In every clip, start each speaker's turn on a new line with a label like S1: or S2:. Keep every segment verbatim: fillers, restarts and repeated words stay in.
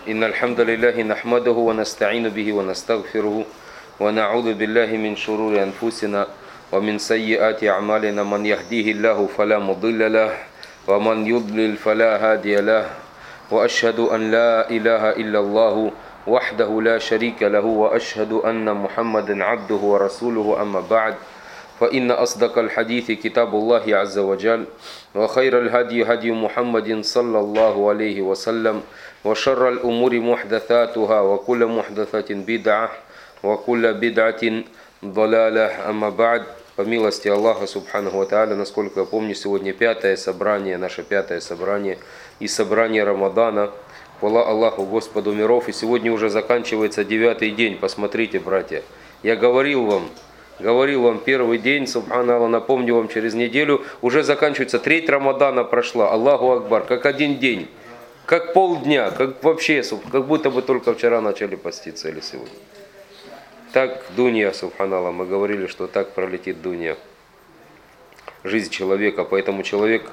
S1: إن الحمد لله نحمده ونستعين به ونستغفره ونعوذ بالله من شرور أنفسنا ومن سيئات أعمالنا من يهديه الله فلا مضل له ومن يضلل فلا هادي له وأشهد أن لا إله إلا الله وحده لا شريك له وأشهد أن محمدا عبده ورسوله أما بعد فإن أصدق الحديث كتاب الله عز وجل وخير الهدي هدي محمد صلى الله عليه وسلم وشر الأمور محدثاتها وكل محدثة بدعة وكل بدعة ضلالة. أما بعد, по милости Аллаха Субханаху ва Тааля, насколько я помню, сегодня пятое собрание, наше пятое собрание и собрание Рамадана. Хвала Аллаху, Господу миров. И сегодня уже заканчивается девятый день. Посмотрите, братья, я говорил вам, говорил вам первый день, субханаллах, напомню вам, через неделю уже заканчивается, треть Рамадана прошла, Аллаху Акбар, как один день, как полдня, как вообще, как будто бы только вчера начали поститься или сегодня. Так дунья, субханаллах, мы говорили, что так пролетит дунья, жизнь человека, поэтому человек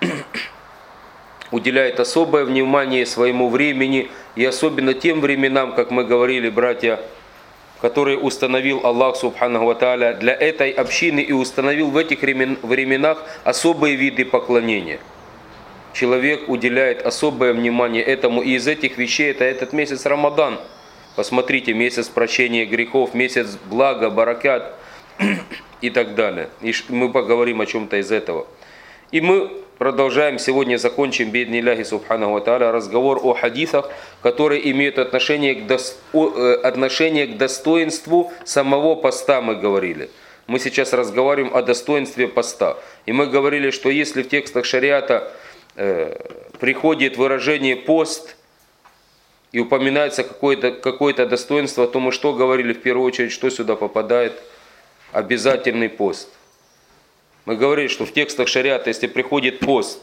S1: уделяет особое внимание своему времени и особенно тем временам, как мы говорили, братья, который установил Аллах Субханаху ва Тааля для этой общины и установил в этих временах особые виды поклонения. Человек уделяет особое внимание этому, и из этих вещей это этот месяц Рамадан. Посмотрите, месяц прощения грехов, месяц блага, баракат и так далее. И мы поговорим о чем-то из этого. И мы продолжаем, сегодня закончим, бииднилляхи субханаху ва тааля, разговор о хадисах, которые имеют отношение к, дос... отношение к достоинству самого поста, мы говорили. Мы сейчас разговариваем о достоинстве поста. И мы говорили, что если в текстах шариата э, приходит выражение пост и упоминается какое-то, какое-то достоинство, то мы что говорили в первую очередь, что сюда попадает? Обязательный пост. Мы говорили, что в текстах шариата, если приходит пост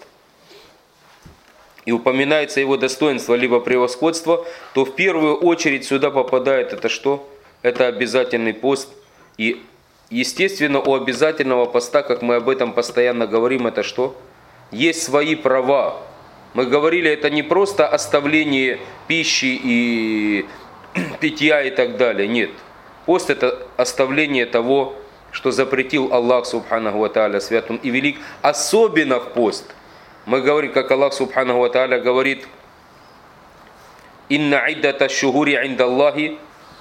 S1: и упоминается его достоинство либо превосходство, то в первую очередь сюда попадает это что? Это обязательный пост. И естественно у обязательного поста, как мы об этом постоянно говорим, это что? Есть свои права. Мы говорили, это не просто оставление пищи и питья и так далее. Нет. Пост это оставление того, что запретил Аллах Субханаху ва Тааля святым и велик, особенно в пост. Мы говорим, как Аллах Субханаху ва Тааля говорит: «Инна иддата шухури инда Аллахи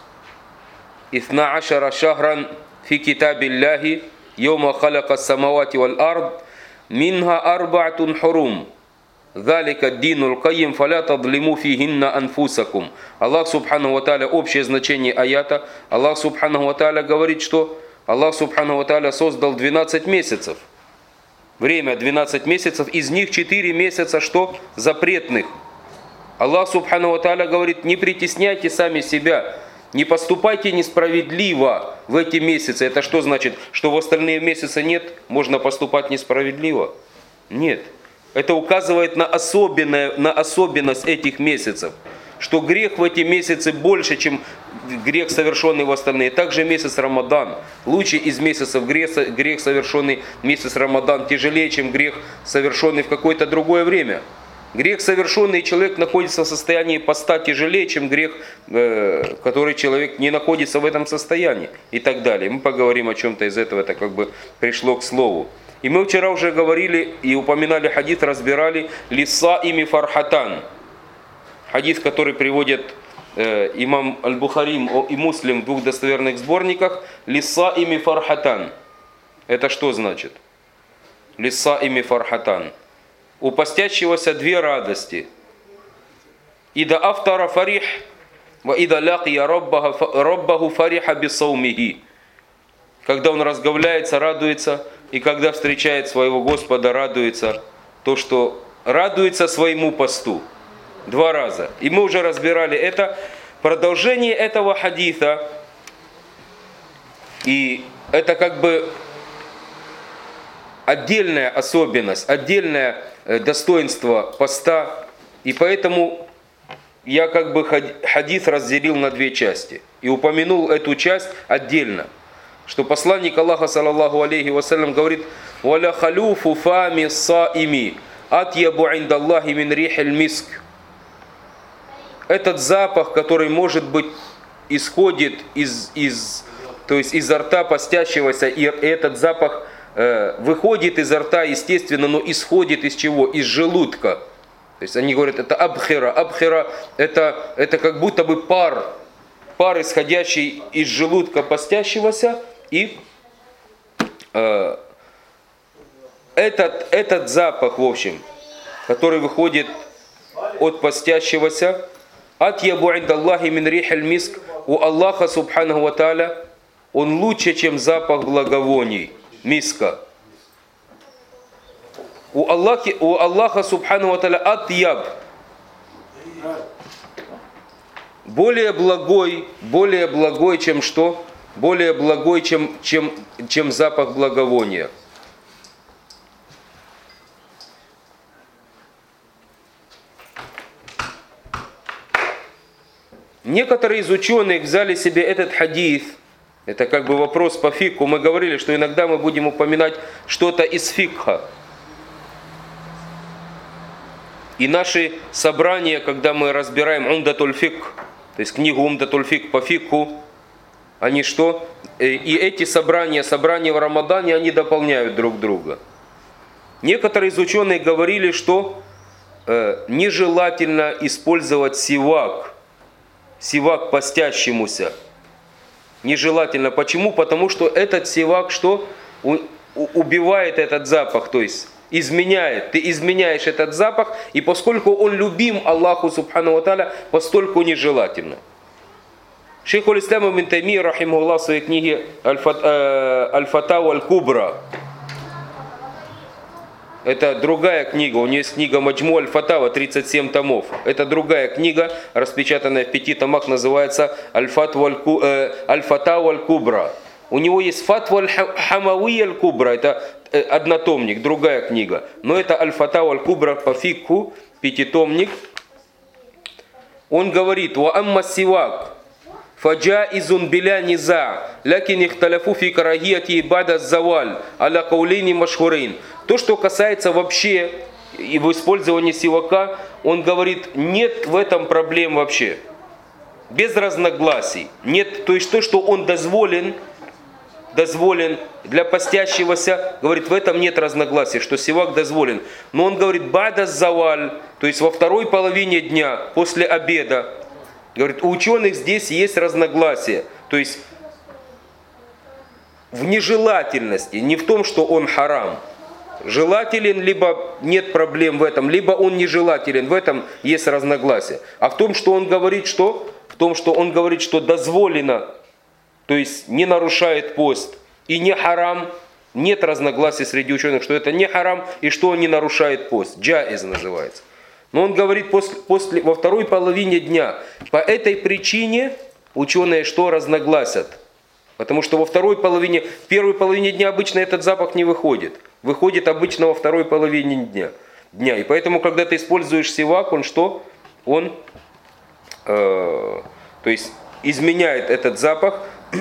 S1: ithna ашара шахран фи китабиллахи йома халака самавати вал ард минха арбаатун хурум залика динул кайим фаля тадлиму фихинна анфусакум». Аллах Субханаху ва Тааля, общее значение аята, Аллах Субханаху ва Тааля говорит, что Аллах Субханаху ва Тааля создал двенадцать месяцев. Время двенадцать месяцев, из них четыре месяца что? Запретных. Аллах Субханаху ва Тааля говорит: не притесняйте сами себя, не поступайте несправедливо в эти месяцы. Это что значит? Что в остальные месяцы нет, можно поступать несправедливо? Нет. Это указывает на, особенное, на особенность этих месяцев. Что грех в эти месяцы больше, чем грех, совершенный в остальные. Также месяц Рамадан. Лучше из месяцев грех, грех, совершенный месяц Рамадан, тяжелее, чем грех, совершенный в какое-то другое время. Грех, совершенный, человек находится в состоянии поста, тяжелее, чем грех, э, который человек не находится в этом состоянии. И так далее. Мы поговорим о чем-то из этого, это как бы пришло к слову. И мы вчера уже говорили и упоминали хадис, разбирали «Лиса ими фархатан». Хадис, который приводит э, имам Аль-Бухари и Муслим в двух достоверных сборниках, «Лиса ими фархатан». Это что значит? «Лиса ими фархатан». У постящегося две радости. «Ида афтара фарих, ва ида лакия роббаху фариха бисаумихи». Когда он разговляется, радуется, и когда встречает своего Господа, радуется, то, что радуется своему посту. Два раза. И мы уже разбирали это. Продолжение этого хадиса. И это как бы отдельная особенность, отдельное достоинство поста. И поэтому я как бы хадис разделил на две части. И упомянул эту часть отдельно. Что посланник Аллаха, саллаллаху алейхи вассалям, говорит: «Валя халюфу фами саими атьябу индаллахи мин рихиль миск». этот запах, который, может быть, исходит из, из, то есть изо рта постящегося, и этот запах э, выходит изо рта, естественно, но исходит из чего? Из желудка. То есть они говорят, это абхира. Абхира это, это как будто бы пар, пар, исходящий из желудка постящегося, и э, этот, этот запах, в общем, который выходит от постящегося, атьябу индаллахи мин рихаль миск, у Аллаха субханаху ва тааля, он лучше, чем запах благовоний, миска. У Аллаха, у Аллаха субханаху ва тааля атьяб, более благой, более благой, чем что? Более благой, чем, чем, чем запах благовония. Некоторые из ученых взяли себе этот хадис, это как бы вопрос по фикху. Мы говорили, что иногда мы будем упоминать что-то из фикха. И наши собрания, когда мы разбираем умдатуль фикх, то есть книгу умдатуль фикх по фикху, они что? И эти собрания, собрания в Рамадане, они дополняют друг друга. Некоторые из ученых говорили, что э, нежелательно использовать сивак, сивак постящемуся. Нежелательно. Почему? Потому что этот сивак что? У, у, убивает этот запах, то есть изменяет. Ты изменяешь этот запах, и поскольку он любим Аллаху субхану ва тааля, постольку нежелательно. Шейх аль-Ислам ибн Таймия, рахимахуллах, в своей книге Аль-Фатава Аль-Кубра, это другая книга, у нее есть книга Маджму Аль-Фатава, тридцать семь томов. Это другая книга, распечатанная в пяти томах, называется Аль-Фатава Аль-Кубра. У него есть Фатва Аль-Хамауи Аль-Кубра, это однотомник, другая книга. Но это Аль-Фатава Аль-Кубра по фикху, пятитомник. Он говорит: «Ва амма сивак фаджаизун биля низа, лакин ихталяфу фи карахияти бада заваль, аля каулейни машхурейн». То, что касается вообще и в использовании сивака, он говорит, нет в этом проблем вообще. Без разногласий. Нет, то есть то, что он дозволен, дозволен для постящегося, говорит, в этом нет разногласий, что сивак дозволен. Но он говорит, бада заваль, то есть во второй половине дня, после обеда, говорит, у ученых здесь есть разногласия. То есть в нежелательности, не в том, что он харам. Желателен, либо нет проблем в этом, либо он нежелателен, в этом есть разногласия. А в том, что он говорит, что? В том, что он говорит, что дозволено, то есть не нарушает пост и не харам, нет разногласий среди ученых, что это не харам и что он не нарушает пост. Джаиз называется. Но он говорит, после, после, во второй половине дня, по этой причине ученые что разногласят? Потому что во второй половине, в первой половине дня обычно этот запах не выходит. Выходит обычно во второй половине дня. дня. И поэтому, когда ты используешь сивак, он что? Он э, то есть изменяет этот запах.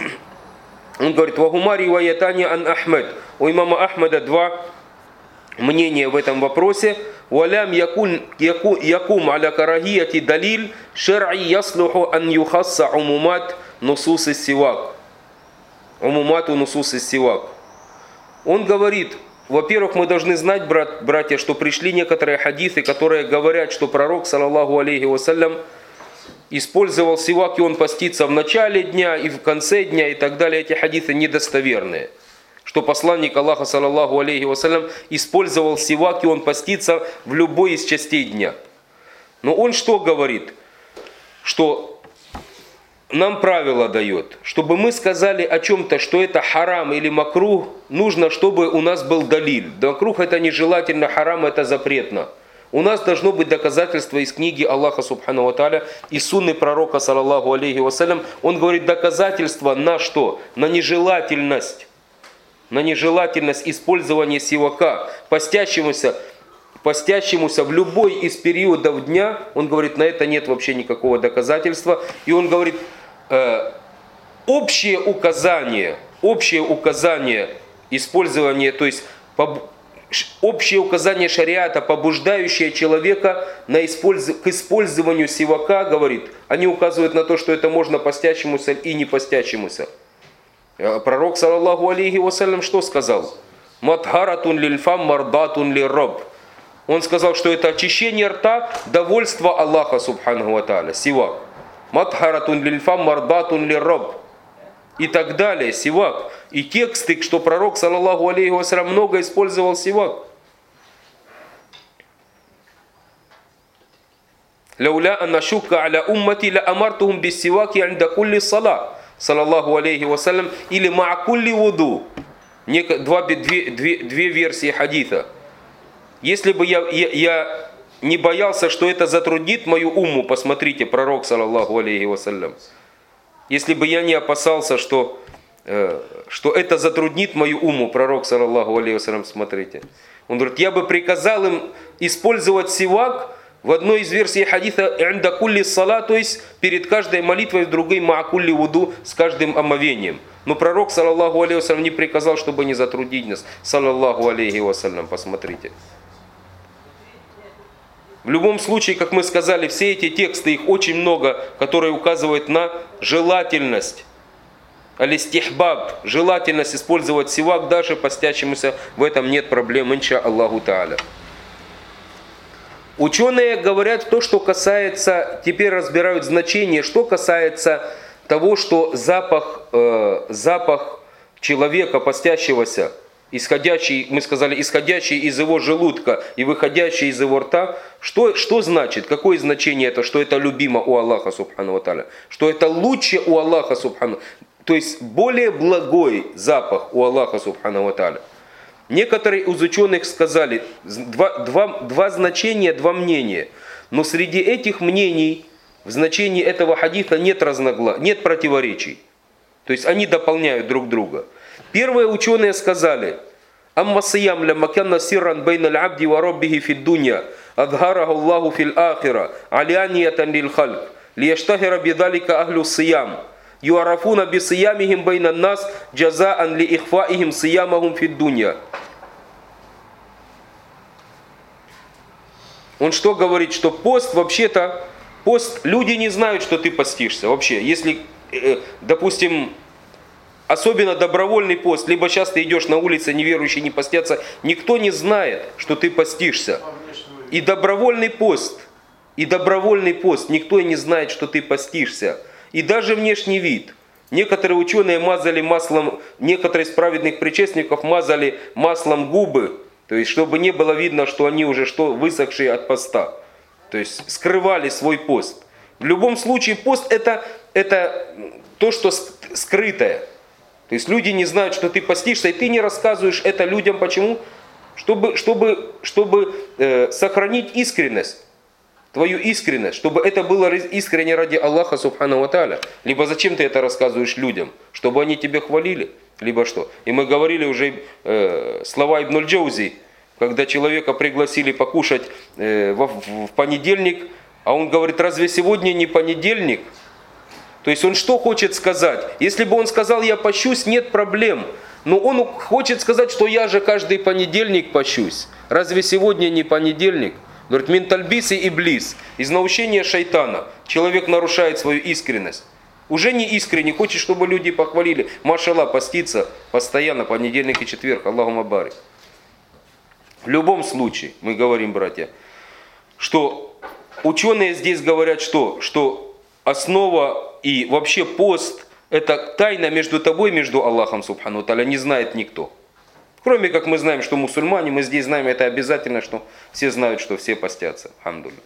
S1: Он говорит, «Вагумари ваятани ан Ахмед». У имама Ахмеда два мнения в этом вопросе. «Валям якун, яку, якум аля карахияти далиль шар'и яслуху ан юхасса умумат нусус сивак». Умумату нусус сивак. Он говорит, во-первых, мы должны знать, брат, братья, что пришли некоторые хадисы, которые говорят, что пророк, саллаллаху алейхи вассалям, использовал сивак, и он постится в начале дня и в конце дня и так далее. Эти хадисы недостоверные. Что посланник Аллаха, саллаллаху алейхи вассалям, использовал сивак, и он постится в любой из частей дня. Но он что говорит? Что нам правило дает, чтобы мы сказали о чем-то, что это харам или макрух, нужно, чтобы у нас был далиль. Макрух это нежелательно, харам это запретно. У нас должно быть доказательство из книги Аллаха субхану ва тааля и сунны пророка, саллаллаху алейхи вассалям. Он говорит доказательство на что? На нежелательность. На нежелательность использования сивака, постящемуся, постящемуся в любой из периодов дня. Он говорит, на это нет вообще никакого доказательства. И он говорит, э, общее указание, общее указание использования, то есть общее указание шариата, побуждающее человека на использ... к использованию сивака, говорит, они указывают на то, что это можно постящемуся и не постящемуся. Пророк, саллаллаху алейхи вассалям, что сказал? Матхаратун лильфам мардатун лирраб. Он сказал, что это очищение рта, довольство Аллаха, субханаху ва тааля, сивак. Матхаратун лильфам мардатун лирраб. И так далее, сивак. И тексты, что пророк, саллаллаху алейхи вассалям, много использовал сивак. Лауля анашука аля уммати ла амартухум бис сиваки инда кулли сала. Саллаллаху алейхи вассалям. Или ма кулли вуду. Два, две, две, две версии хадита. Если бы я, я, я не боялся, что это затруднит мою умму, посмотрите, пророк, саллаллаху алейхи вассалям. Если бы я не опасался, что, э, что это затруднит мою умму, пророк, саллаллаху алейхи вассалям, смотрите. Он говорит, я бы приказал им использовать сивак в одной из версий хадита «Инда кулли сала», то есть перед каждой молитвой, в другой «Ма кулли вуду», с каждым омовением. Но пророк, саллаллаху алейхи вассалям, не приказал, чтобы не затруднить нас. Саллаллаху алейхи вассалям, посмотрите. В любом случае, как мы сказали, все эти тексты, их очень много, которые указывают на желательность, алистихбаб, желательность использовать сивак даже постящемуся, в этом нет проблем, инша Аллаху Тааля. Ученые говорят то, что касается, теперь разбирают значение, что касается того, что запах, э, запах человека постящегося, исходящий, мы сказали, исходящий из его желудка и выходящий из его рта, что, что значит, какое значение это, что это любимо у Аллаха, субхану ва тааля, что это лучше у Аллаха, субхану, то есть более благой запах у Аллаха, субхану ва тааля. Некоторые из ученых сказали, два, два, два значения, два мнения, но среди этих мнений в значении этого хадита нет разногласий, нет противоречий, то есть они дополняют друг друга. Первые ученые сказали, «Амма сиям ля макянна сирран бейна аль-абди ва роббихи фид дунья, адхараху Аллаху фил ахира, алианиятан лил хальк, лияштахира бидалика ахлю сиям, юарафуна би сиямихим бейна нас, джазаан ли ихфаихим сиямахум фид дунья». Он что говорит, что пост вообще-то, пост, люди не знают, что ты постишься вообще. Если, э, допустим, особенно добровольный пост, либо сейчас ты идешь на улице, неверующие не постятся, никто не знает, что ты постишься. И добровольный пост, и добровольный пост, никто не знает, что ты постишься. И даже внешний вид. Некоторые ученые мазали маслом, некоторые из праведных предшественников мазали маслом губы, то есть чтобы не было видно, что они уже что, высохшие от поста. То есть скрывали свой пост. В любом случае пост это, это то, что скрытое. То есть люди не знают, что ты постишься, и ты не рассказываешь это людям. Почему? Чтобы, чтобы, чтобы э, сохранить искренность, твою искренность, чтобы это было искренне ради Аллаха, субхану ва тааля. Либо зачем ты это рассказываешь людям? Чтобы они тебя хвалили? Либо что? И мы говорили уже э, слова Ибн аль-Джаузи, когда человека пригласили покушать э, в, в, в понедельник, а он говорит, разве сегодня не понедельник? То есть он что хочет сказать? Если бы он сказал, я пощусь, нет проблем. Но он хочет сказать, что я же каждый понедельник пощусь. Разве сегодня не понедельник? Говорит, мин тальбиси и иблис. Из наущения шайтана человек нарушает свою искренность. Уже не искренне, хочет, чтобы люди похвалили. Машаллах, поститься постоянно, понедельник и четверг. Аллахумма барик. В любом случае, мы говорим, братья, что ученые здесь говорят, что, что основа и вообще пост – это тайна между тобой и между Аллахом, субхану тааля, не знает никто. Кроме как мы знаем, что мусульмане, мы здесь знаем, это обязательно, что все знают, что все постятся. Хамдулилля.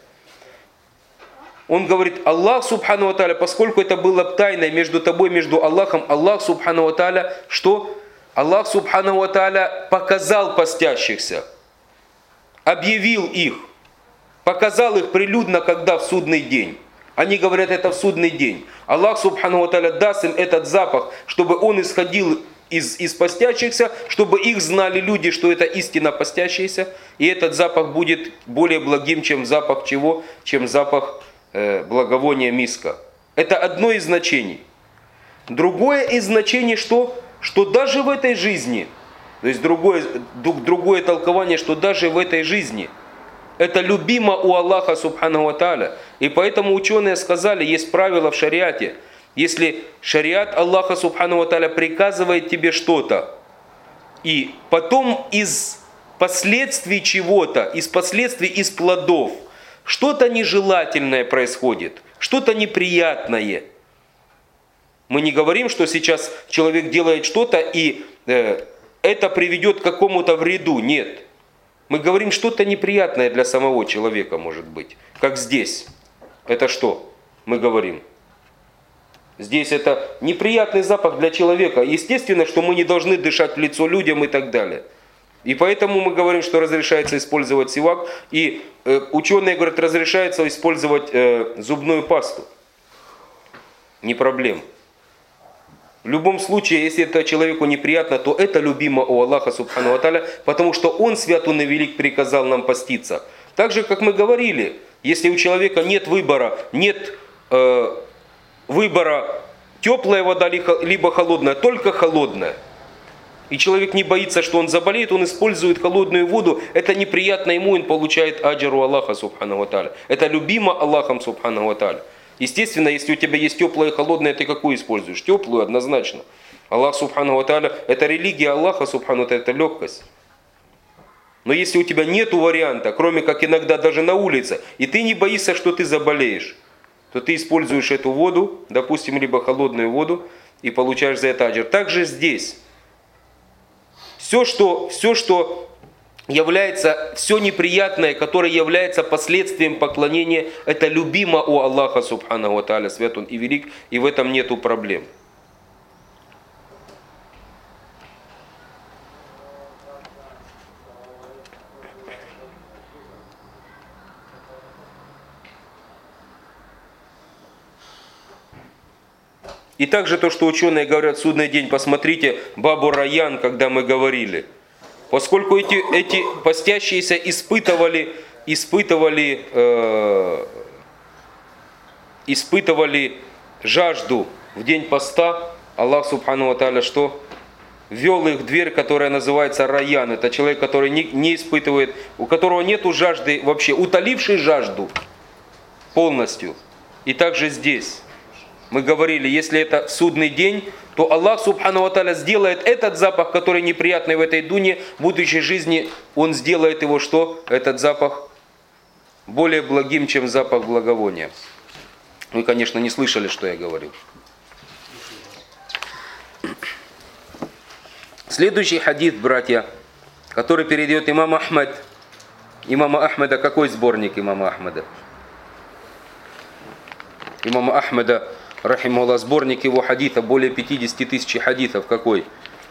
S1: Он говорит, Аллах, субхану тааля, поскольку это было тайной между тобой и между Аллахом, Аллах, субхану тааля, что? Аллах, субхану тааля, показал постящихся, объявил их, показал их прилюдно, когда в судный день. Они говорят, это в судный день. Аллах, субхану тааля, даст им этот запах, чтобы он исходил из, из постящихся, чтобы их знали люди, что это истинно постящиеся. И этот запах будет более благим, чем запах чего? Чем запах э, благовония миска. Это одно из значений. Другое из значений, что, что даже в этой жизни То есть другое, другое толкование, что даже в этой жизни это любимо у Аллаха Субхану ва Тааля. И поэтому ученые сказали, есть правило в шариате, если шариат Аллаха Субхану ва Тааля приказывает тебе что-то, и потом из последствий чего-то, из последствий, из плодов, что-то нежелательное происходит, что-то неприятное. Мы не говорим, что сейчас человек делает что-то, и э, это приведет к какому-то вреду. Нет. Мы говорим, что-то неприятное для самого человека может быть. Как здесь. Это что? Мы говорим. Здесь это неприятный запах для человека. Естественно, что мы не должны дышать в лицо людям и так далее. И поэтому мы говорим, что разрешается использовать сивак. И э, ученые говорят, разрешается использовать э, зубную пасту. Не проблема. В любом случае, если это человеку неприятно, то это любимо у Аллаха Субхану ва Тааля, потому что Он, свят Он и велик, приказал нам поститься. Так же, как мы говорили, если у человека нет выбора, нет э, выбора теплая вода либо холодная, только холодная, и человек не боится, что он заболеет, он использует холодную воду, это неприятно ему, он получает аджр у Аллаха Субхану ва Тааля. Это любимо Аллахом Субхану ва Тааля. Естественно, если у тебя есть теплое и холодное, ты какую используешь? Теплую однозначно. Аллах Субхану ва Тааля, это религия Аллаха Субхану ва Тааля, это легкость. Но если у тебя нет варианта, кроме как иногда даже на улице, и ты не боишься, что ты заболеешь, то ты используешь эту воду, допустим, либо холодную воду, и получаешь за это аджр. Также здесь. Все, что, все, что является, все неприятное, которое является последствием поклонения, это любимо у Аллаха Субхану ва Тааля, свят Он и велик, и в этом нету проблем. И также то, что ученые говорят, судный день, посмотрите, Бабу Райян, когда мы говорили. Поскольку эти, эти постящиеся испытывали, испытывали, э, испытывали жажду в день поста, Аллах Субхану ва Тааля что? Ввел их в дверь, которая называется Райян. Это человек, который не, не испытывает, у которого нету жажды вообще, утоливший жажду полностью. И также здесь. Мы говорили, если это в судный день, то Аллах Субхану ва Тааля сделает этот запах, который неприятный в этой дуне, в будущей жизни Он сделает его что? Этот запах более благим, чем запах благовония. Вы, конечно, не слышали, что я говорил. Следующий хадис, братья, который передает имам Ахмад. Имама Ахмада, какой сборник имама Ахмада? Имама Ахмада, рахимахуллах, сборник его хадиса, более пятидесяти тысяч хадисов. Какой?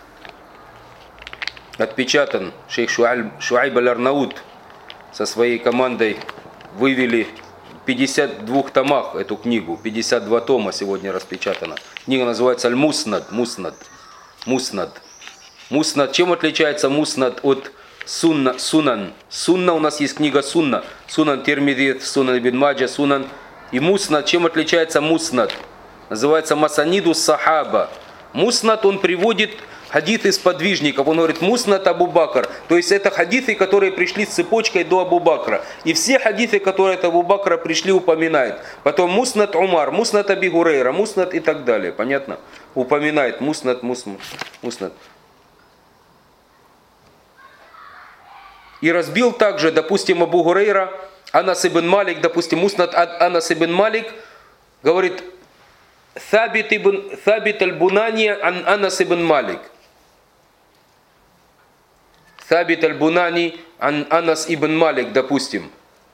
S1: Отпечатан. Шейх Шуайб аль-Арнаут со своей командой вывели в пятидесяти двух томах эту книгу. пятьдесят два тома сегодня распечатана. Книга называется Аль-Муснад. Муснад. Муснад. Муснад. Чем отличается Муснад от Сунна? Сунан. Сунна, у нас есть книга Сунна. Сунан Тирмизи, Сунан ибн Маджа, Сунан. И Муснад. Чем отличается Муснад? Называется Масаниду Сахаба. Муснад, он приводит хадисы сподвижников. Он говорит Муснад Абу Бакр. То есть это хадисы, которые пришли с цепочкой до Абу Бакра. И все хадисы, которые от Абу Бакра пришли, упоминает. Потом Муснад Умар, Муснад Аби Гурейра, Муснад и так далее. Понятно? Упоминает Муснад, Муснад. Муснад. И разбил также, допустим, Абу Гурейра, Анас ибн Малик, допустим, Муснад Анас ибн Малик, говорит Сабит ибн Сабит аль-Бунани ан Анас ибн Малик. Сабит аль-Бунани ан Анас ибн Малик, допустим.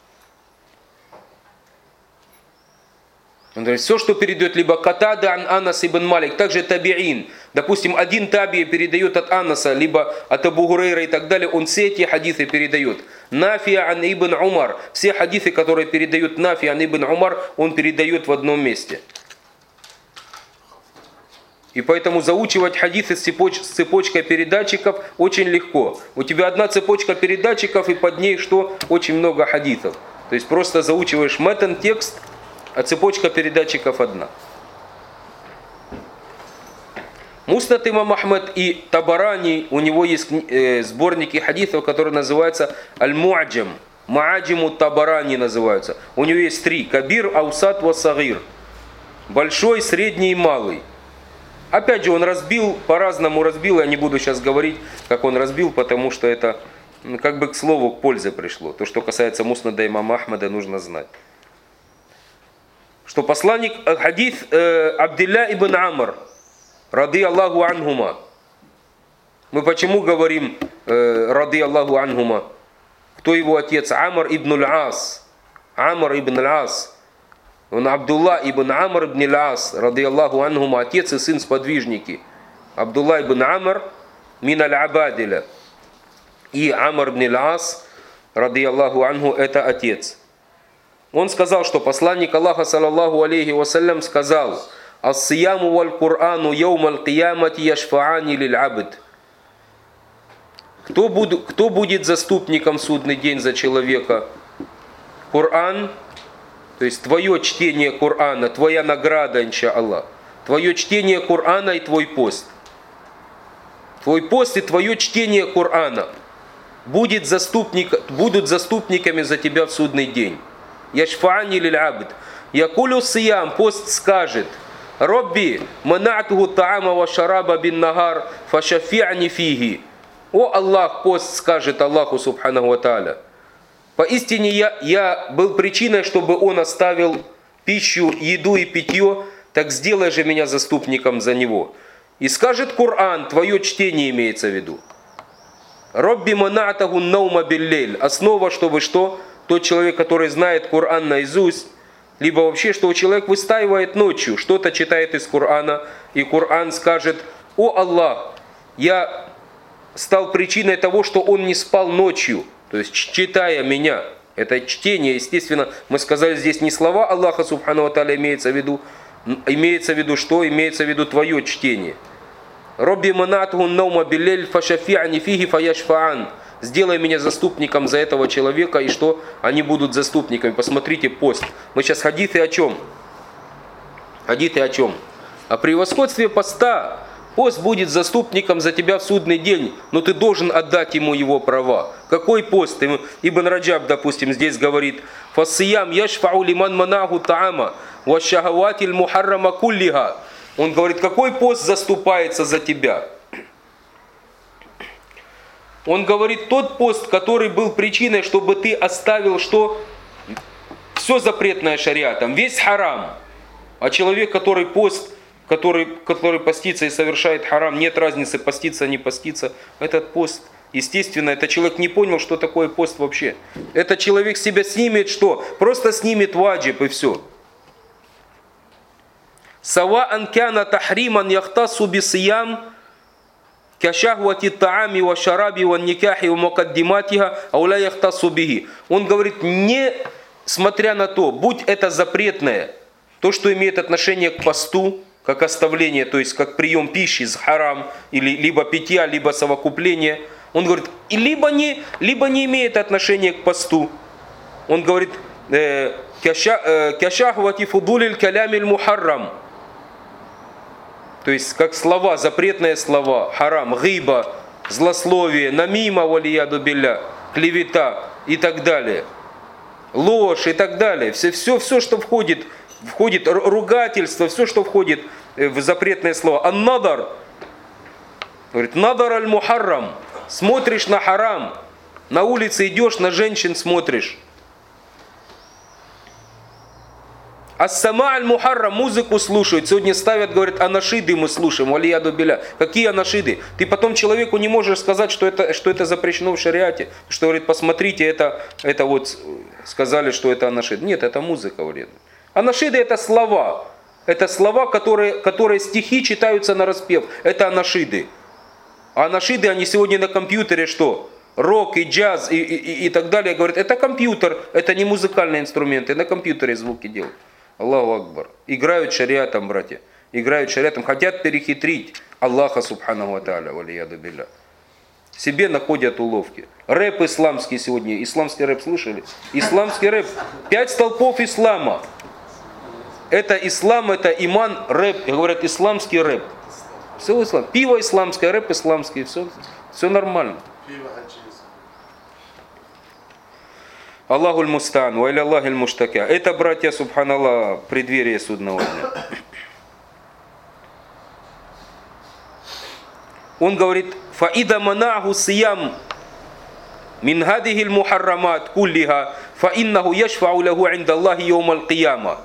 S1: Он говорит, все, что передает либо Катада ан Анас ибн Малик, также табиин. Допустим, один таби передает от Анаса, либо от Абу Гурейра и так далее, он все эти хадисы передает. Нафия ан ибн Умар. Все хадисы, которые передают Нафия ан ибн Умар, он передает в одном месте. И поэтому заучивать хадисы с, цепоч, с цепочкой передатчиков очень легко. У тебя одна цепочка передатчиков, и под ней что? Очень много хадисов. То есть просто заучиваешь метан, текст, а цепочка передатчиков одна. Муснад имам Ахмад и Табарани, у него есть э, сборники хадисов, которые называются Аль-Му'аджам. Ма'аджиму Табарани называются. У него есть три. Кабир, Аусат, Васагир. Большой, средний и малый. Опять же, он разбил, по-разному разбил. Я не буду сейчас говорить, как он разбил, потому что это ну, как бы к слову, к пользе пришло. То, что касается Муснада имама Ахмада, нужно знать. Что посланник, хадис э, Абдилля ибн Амр, рады Аллаху анхума. Мы почему говорим э, рады Аллаху анхума? Кто его отец? Амр ибн аль-Ас. Амр ибн аль-Ас. Он Абдулла ибн Амр ибн аль-Ас, рады Аллаху анхума, отец и сын сподвижники. Абдулла ибн Амр мин аль-Абадиля. И Амр ибн аль-Ас, рады Аллаху анху, это отец. Он сказал, что посланник Аллаха, саллаллаху алейхи вассалям, сказал: «Ас-сияму валь-Кур'ану яум аль-Киямати яшфаани лиль-абд». Кто, буду, кто будет заступником в судный день за человека? Коран, то есть твое чтение Корана, твоя награда, иншааллах. Твое чтение Корана и твой пост. Твой пост и твое чтение Корана будет заступник, будут заступниками за тебя в судный день. Яшфаани лиль-абд. Якулю сиям, пост скажет: «Робби, манатуху таама ва шараба бин нагар, фашафи'ни фиги». О Аллах, пост скажет Аллаху субханаху ва тааля: поистине я, я был причиной, чтобы он оставил пищу, еду и питье, так сделай же меня заступником за него. И скажет Коран, твое чтение имеется в виду: «Робби манатаху наума биллейль». Основа, чтобы что? Тот человек, который знает Коран наизусть, либо вообще, что человек выстаивает ночью, что-то читает из Корана, и Коран скажет: «О Аллах, я стал причиной того, что он не спал ночью», то есть читая меня. Это чтение, естественно, мы сказали, здесь не слова Аллаха субхану ва тааля имеется в виду, имеется в виду что? Имеется в виду твое чтение. «Робби манатуху наума биллейль фашафи'ни фиги фаяшфаан». Сделай меня заступником за этого человека, и что? Они будут заступниками. Посмотрите пост. Мы сейчас хадисы о чем? Хадисы о чем? О превосходстве поста. Пост будет заступником за тебя в судный день, но ты должен отдать ему его права. Какой пост? Ибн Раджаб, допустим, здесь говорит: «Фассиям яшфау лиман манаху таама ва шахаватиль мухаррама куллиха». Он говорит, какой пост заступается за тебя? Он говорит, тот пост, который был причиной, чтобы ты оставил что? Все запретное шариатом, весь харам. А человек, который пост, который, который постится и совершает харам, нет разницы, поститься, не поститься, этот пост, естественно, этот человек не понял, что такое пост вообще. Этот человек себя снимет что? Просто снимет ваджиб и все. Сава анкяна тахриман яхтасу бисиям кашахвати таами ва шараби ва никахи ва мукаддиматиха ауля яхтасу бихи. Он говорит, не смотря на то, будь это запретное, то, что имеет отношение к посту, как оставление, то есть как прием пищи с харам, или либо питья, либо совокупление, он говорит, и либо не, либо не имеет отношения к посту. Он говорит, кашахвати фудулиль калямиль мухаррам. То есть, как слова, запретные слова, харам, гиба, злословие, намима, валияду билля, клевета и так далее. Ложь и так далее. Все, все, все что входит, входит ругательство, все, что входит в запретные слова. Ан-надар. Говорит, надар аль-мухаррам. Смотришь на харам. На улице идешь, на женщин смотришь. Ас-сама аль-мухаррам, музыку слушают. Сегодня ставят, говорят, анашиды мы слушаем. Валияду билля. Какие анашиды? Ты потом человеку не можешь сказать, что это, что это запрещено в шариате. Что говорит, посмотрите, это, это вот сказали, что это анашид. Нет, это музыка вредная. Анашиды это слова. Это слова, которые, которые стихи читаются на распев. Это анашиды. А анашиды, они сегодня на компьютере что? Рок и джаз и, и, и так далее. Говорят, это компьютер, это не музыкальные инструменты. На компьютере звуки делают. Аллаху Акбар. Играют шариатом, братья. Играют шариатом. Хотят перехитрить Аллаха субханаху ва тааля. Валияду билля. Себе находят уловки. Рэп исламский сегодня. Исламский рэп слышали? Исламский рэп. Пять столпов ислама. Это ислам, это иман, рэп. Говорят, исламский рэп. Все ислам. Пиво исламское, рэп исламский, все, все нормально. Аллаху аль-мустан, ва иля Аллахи аль-муштака. Это, братья, субханаллах, преддверие судного дня. Он говорит, фаида манаху сиям мин хадихи аль-мухаррамат куллиха, фаиннаху яшфау лаху инда Аллахи йоум аль-кияма.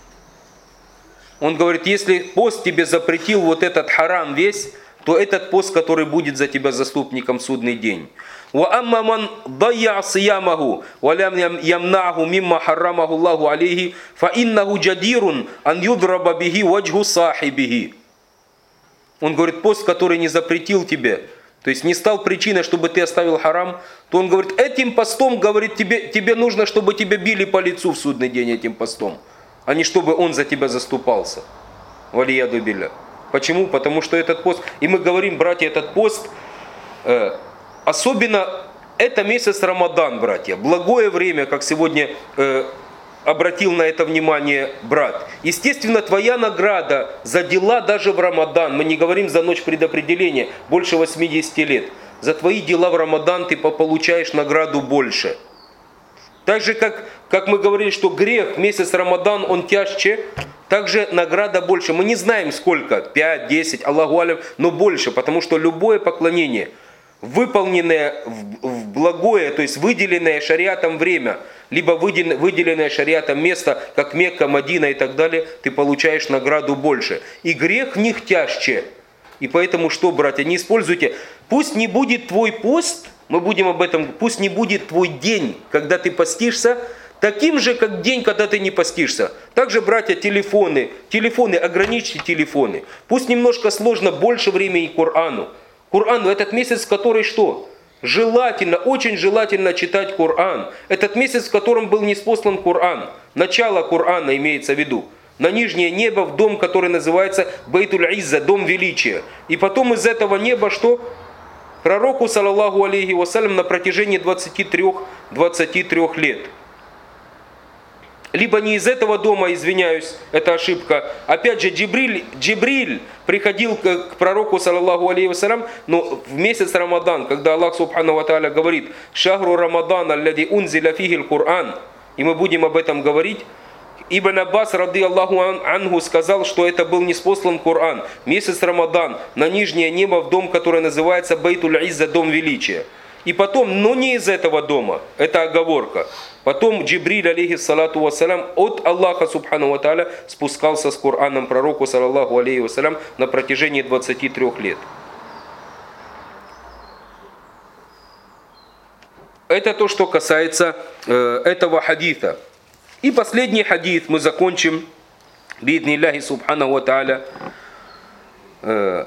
S1: Он говорит, если пост тебе запретил вот этот харам весь, то этот пост, который будет за тебя заступником в судный день. وَأَمَّا مَنْ ضَيَّعَ صِيَامَهُ وَلَمْ يَمْنَعْهُ مِمَّا حَرَّمَهُ اللَّهُ عَلَيْهِ فَإِنَّهُ جَدِيرٌ أَنْ يُضْرَبَ بِهِ وَجْهُ صَاحِبِهِ. Он говорит, пост, который не запретил тебе, то есть не стал причиной, чтобы ты оставил харам, то он говорит, этим постом, говорит, тебе, тебе нужно, чтобы тебя били по лицу в судный день этим постом, а не чтобы он за тебя заступался. Валияду билля. Почему? Потому что этот пост, и мы говорим, братья, этот пост, э, особенно это месяц Рамадан, братья, благое время, как сегодня э, обратил на это внимание брат. Естественно, твоя награда за дела даже в Рамадан, мы не говорим за ночь предопределения, больше восьмидесяти лет, за твои дела в Рамадан ты получаешь награду больше. Так же, как, как мы говорили, что грех, месяц Рамадан, он тяжче, также награда больше. Мы не знаем сколько, пять, десять, Аллаху алям, но больше, потому что любое поклонение, выполненное в благое, то есть выделенное шариатом время, либо выделенное шариатом место, как Мекка, Мадина и так далее, ты получаешь награду больше. И грех в них тяжче. И поэтому что, братья, не используйте, пусть не будет твой пост, мы будем об этом, пусть не будет твой день, когда ты постишься, таким же, как день, когда ты не постишься. Также, братья, телефоны, телефоны, ограничьте телефоны. Пусть немножко сложно, больше времени Корану. Коран, этот месяц, в который что? Желательно, очень желательно читать Коран. Этот месяц, в котором был ниспослан Коран. Начало Корана имеется в виду. На нижнее небо, в дом, который называется Бейтуль-Изза, дом величия. И потом из этого неба что? Пророку, саллаллаху алейхи вассалям, на протяжении двадцати трёх лет. Либо не из этого дома, извиняюсь, это ошибка. Опять же, Джибриль, Джибриль приходил к, к пророку, саллаллаху алейхи вассалям, но в месяц Рамадан, когда Аллах субхану ва тааля говорит «Шахру Рамадан, аллади унзиля фихи аль-Кур'ан», и мы будем об этом говорить, Ибн Аббас, ради Аллаху анху, сказал, что это был ниспослан Коран. Месяц Рамадан, на нижнее небо, в дом, который называется Бейтуль-Изза, дом величия. И потом, но не из этого дома, это оговорка. Потом Джибриль, алейхиссалату вассалям, от Аллаха субхану ва тааля спускался с Кораном пророку, саллаллаху алейхи вассалям, на протяжении двадцати трёх лет. Это то, что касается э, этого хадита. И последний хадис мы закончим, биидниллахи субхану ва тааля. Э,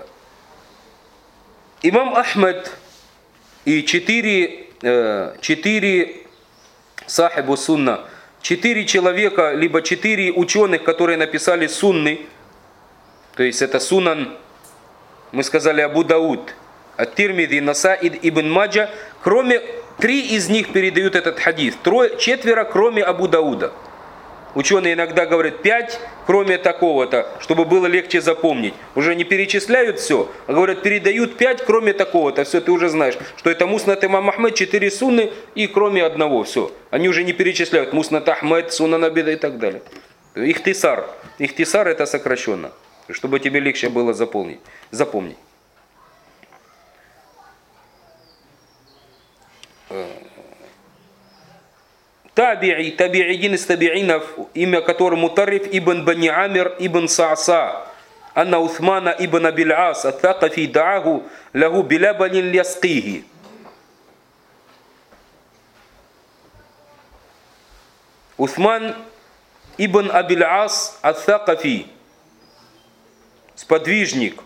S1: имам Ахмад и четыре, э, четыре сахибу сунна, четыре человека, либо четыре ученых, которые написали сунны, то есть это сунан, мы сказали Абу Дауд, Ат-Тирмизи, Насаид, Ибн Маджа, кроме, три из них передают этот хадис, трое, четверо, кроме Абу Дауда. Ученые иногда говорят пять, кроме такого-то, чтобы было легче запомнить. Уже не перечисляют все, а говорят, передают пять, кроме такого-то. Все, ты уже знаешь, что это Муснат имам Ахмед, четыре сунны и кроме одного. Все. Они уже не перечисляют Муснат Ахмед, Сунан Абида и так далее. Ихтисар. Ихтисар это сокращенно, чтобы тебе легче было запомнить. запомнить. Таби'i, таби'идин из таби'инов, имя которого Мутарриф ибн Бани Амир ибн Са'са, анна Уthmана ибн Абил Ас, ат-Thaqафи да'аху лаху билабанин ляскихи. Уthман ибн Абил Ас, ат-Thaqафи, сподвижник,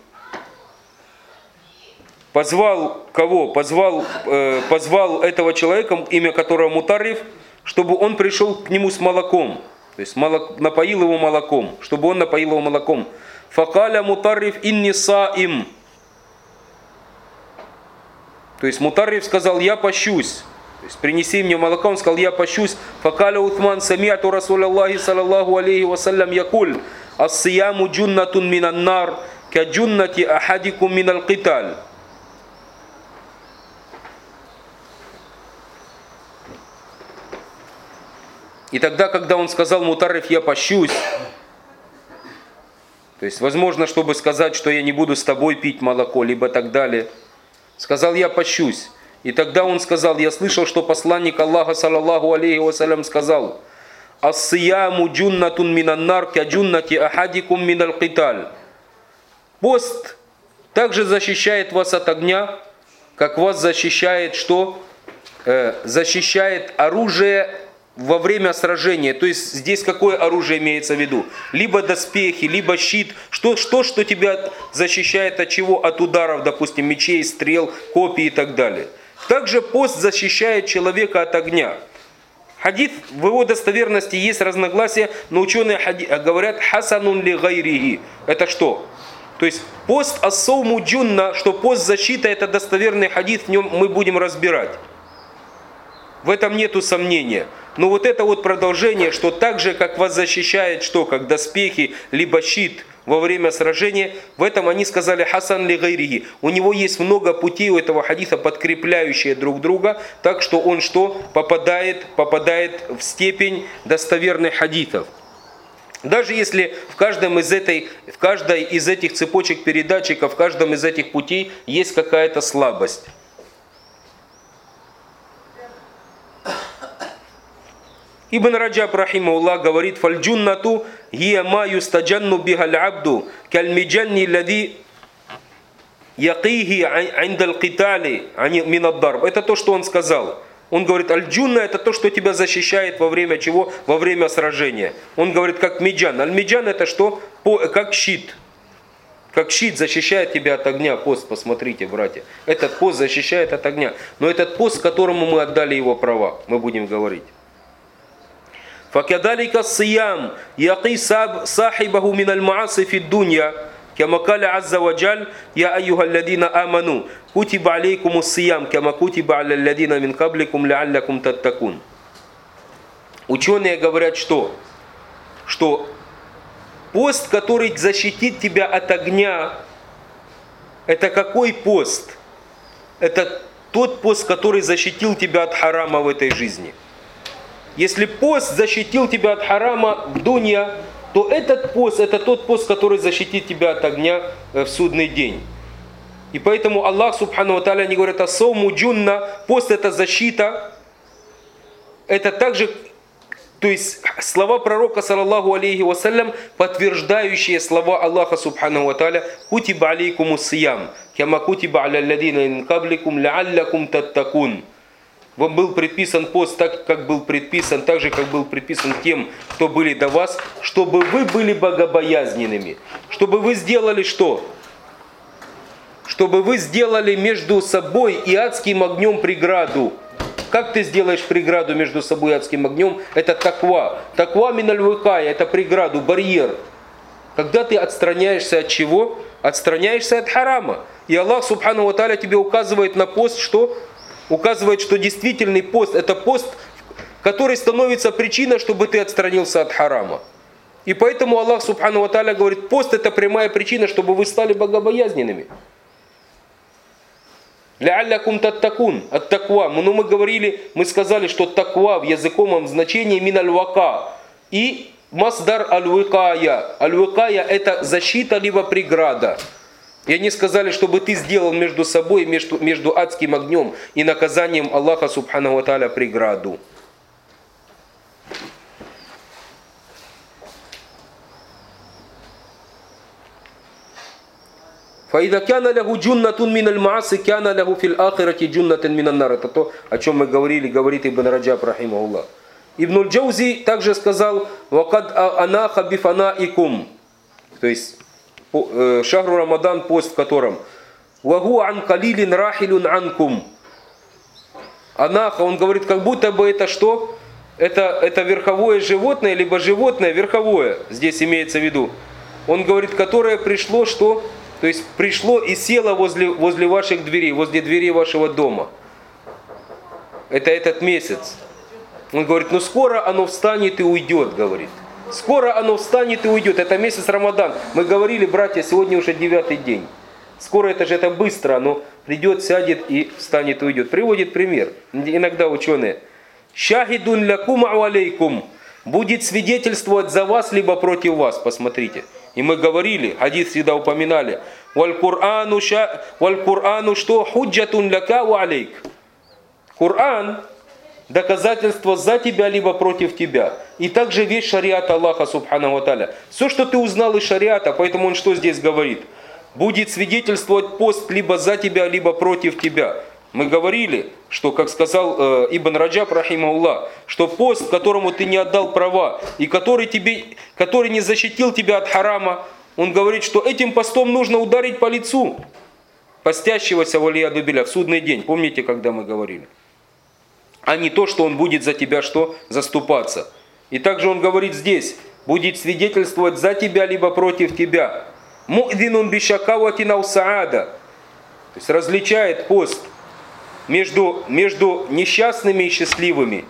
S1: позвал кого? Позвал, э, позвал этого человека, имя которого Мутарриф, чтобы он пришел к нему с молоком, то есть молок, напоил его молоком, чтобы он напоил его молоком. Факаля Мутарриф инни саим. То есть Мутарриф сказал, я пощусь. То есть принеси мне молоко, он сказал, я пощусь. Факаля Уthман сами'ту Расулаллахи саллаллаху алейхи вассалям якуль, ас-сияму джуннатун минан нар, каджуннати ахадикум минал киталь. И тогда, когда он сказал Мутарриф, я пощусь, то есть, возможно, чтобы сказать, что я не буду с тобой пить молоко, либо так далее, сказал, я пощусь. И тогда он сказал, я слышал, что посланник Аллаха, саллаллаху алейхи вассалям, сказал, «Ас-сияму джуннатун минан-нар ка джуннати ахадикум минал киталь». Пост также защищает вас от огня, как вас защищает что? Э, защищает оружие во время сражения. То есть здесь какое оружие имеется в виду? Либо доспехи, либо щит. Что, что, что тебя защищает от чего? От ударов, допустим, мечей, стрел, копий и так далее. Также пост защищает человека от огня. Хадис, в его достоверности есть разногласия, но ученые говорят «хасанун ли гайрихи». Это что? То есть пост ас-сауму джунна, что пост защита, это достоверный хадис, в нем мы будем разбирать. В этом нету сомнения. Но вот это вот продолжение, что так же, как вас защищает, что, как доспехи, либо щит во время сражения, в этом они сказали хасан ли гайрихи. У него есть много путей у этого хадиса, подкрепляющие друг друга, так что он что? Попадает, попадает в степень достоверных хадисов. Даже если в, каждом из этой, в каждой из этих цепочек передатчиков, в каждом из этих путей есть какая-то слабость. Ибн Раджаб рахимахуллах говорит: «Фальджуннату хия ма юстаджанну бихаль абду кальмиджанни лади якихи индаль китали минаддарб». Это то, что он сказал. Он говорит, аль-джунна это то, что тебя защищает во время чего? Во время сражения. Он говорит, как миджан. Аль-миджан это что? По, как щит. Как щит защищает тебя от огня. Пост, посмотрите, братья. Этот пост защищает от огня. Но этот пост, которому мы отдали его права, мы будем говорить. فَكَذَلِكَ الصِّيَامُ يَقِي صَاحِبَهُ مِنَ الْمَعَاصِي فِي الدُّنْيَا كما قال عز وجل يا أيها الذين آمنوا كتب عليكم الصيام كما كتب على الذين من قبلكم لعلكم تتقون. Ученые говорят, что? Что пост, который защитит тебя от огня, это какой пост? Это тот пост, который защитил тебя от харама в этой жизни. Если пост защитил тебя от харама в дунья, то этот пост, это тот пост, который защитит тебя от огня в судный день. И поэтому Аллах Субхану ва Тааля не говорит «Ас-сауму джунна», пост это защита. Это также, то есть слова пророка, саллаллаху алейхи вассалям, подтверждающие слова Аллаха Субхану ва Тааля «Кутиба алейкуму сиям, кама кутиба аля алладина мин кабликум лааллакум таттакун». Вам был предписан пост так, как был предписан, так же, как был предписан тем, кто были до вас, чтобы вы были богобоязненными. Чтобы вы сделали что? Чтобы вы сделали между собой и адским огнем преграду. Как ты сделаешь преграду между собой и адским огнем? Это таква. Таква миналь выкая, это преграду, барьер. Когда ты отстраняешься от чего? Отстраняешься от харама. И Аллах Субхану ва Тааля тебе указывает на пост, что? Указывает, что действительный пост, это пост, который становится причиной, чтобы ты отстранился от харама. И поэтому Аллах Субхану ва Тааля говорит, пост это прямая причина, чтобы вы стали богобоязненными. Лааллакум таттакун, от таква. Ну мы говорили, мы сказали, что таква в языковом значении миналь вака. И масдар аль-викая. Аль-викая это защита либо преграда. И они сказали, чтобы ты сделал между собой, между, между адским огнем и наказанием Аллаха Субхану ва Тааля преграду. فَإِذَا كَانَ لَهُ جُنَّةٌ مِنَ الْمَعَاصِ كَانَ لَهُ فِي الْآخِرَةِ جُنَّةٌ مِنَ النَّارِ. Это то, о чем мы говорили, говорит Ибн Раджаб рахимахуллах. Ибн Джаузи также сказал, وَقَدْ أَنَاخَ بِفَنَائِكُمْ. То есть шахру Рамадан, пост в котором «Вагу ан калилин рахилун анкум». Анаха, он говорит, как будто бы это что? Это, это верховое животное, либо животное верховое, здесь имеется в виду. Он говорит, которое пришло, что? То есть пришло и село возле, возле ваших дверей, возле дверей вашего дома. Это этот месяц. Он говорит, ну скоро оно встанет и уйдет, говорит. Скоро оно встанет и уйдет. Это месяц Рамадан. Мы говорили, братья, сегодня уже девятый день. Скоро это же это быстро, оно придет, сядет и встанет и уйдет. Приводит пример. Иногда ученые. Шахидун лякум алейкум. Будет свидетельствовать за вас, либо против вас. Посмотрите. И мы говорили, хадис всегда упоминали. Валь Курану ша, валь Курану что? Худжатун ляка ва алейк. Коран доказательство за тебя, либо против тебя. И также весь шариат Аллаха, субхану ва тааля. Все, что ты узнал из шариата, поэтому он что здесь говорит? Будет свидетельствовать пост либо за тебя, либо против тебя. Мы говорили, что, как сказал э, Ибн Раджаб, рахимахуллах, что пост, которому ты не отдал права, и который, тебе, который не защитил тебя от харама, он говорит, что этим постом нужно ударить по лицу постящегося валияду билля в судный день. Помните, когда мы говорили? А не то, что он будет за тебя что? Заступаться. И также он говорит здесь, будет свидетельствовать за тебя, либо против тебя. Му'динун бишакавати нау саада. То есть различает пост между, между несчастными и счастливыми.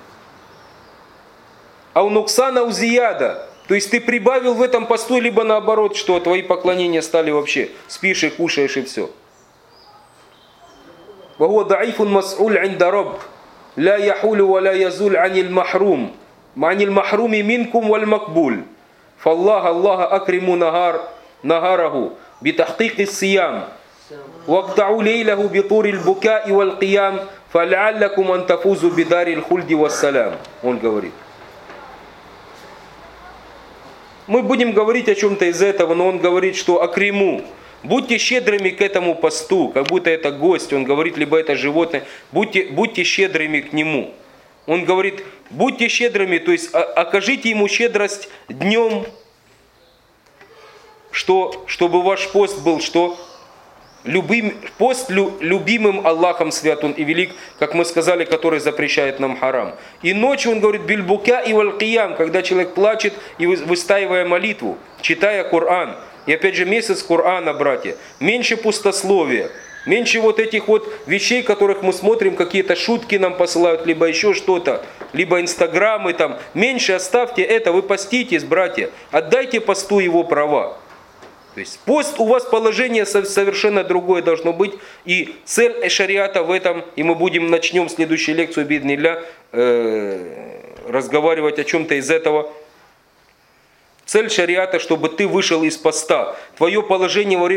S1: Аунуксана узияда. То есть ты прибавил в этом посту, либо наоборот, что твои поклонения стали вообще. Спишь и кушаешь и все. Вахуа даифун мас'уль инда рабб. لا يحول ولا يزول عن المحروم عن المحروم منكم والمقبول فالله الله أكرم نهار نهاره بتحقيق الصيام واقطعوا ليله بطور البكاء والقيام فلعلكم أن تفوزوا بدار الخلد والسلام. Он говорит. Мы будем говорить о чем-то из этого, но он говорит, что акриму. Будьте щедрыми к этому посту, как будто это гость, он говорит, либо это животное, будьте, будьте щедрыми к нему. Он говорит, будьте щедрыми, то есть окажите ему щедрость днем, что, чтобы ваш пост был что? Любим, пост лю, любимым Аллахом свят он и велик, как мы сказали, который запрещает нам харам. И ночью он говорит, бильбука и валькиям, когда человек плачет и выстаивая молитву, читая Коран. И опять же месяц Корана, братья, меньше пустословия, меньше вот этих вот вещей, которых мы смотрим, какие-то шутки нам посылают, либо еще что-то, либо инстаграмы там. Меньше оставьте это, вы поститесь, братья, отдайте посту его права. То есть пост у вас положение совершенно другое должно быть, и цель шариата в этом, и мы будем начнем следующую лекцию биднилля э, разговаривать о чем-то из этого. Цель шариата, чтобы ты вышел из поста. Твое положение во время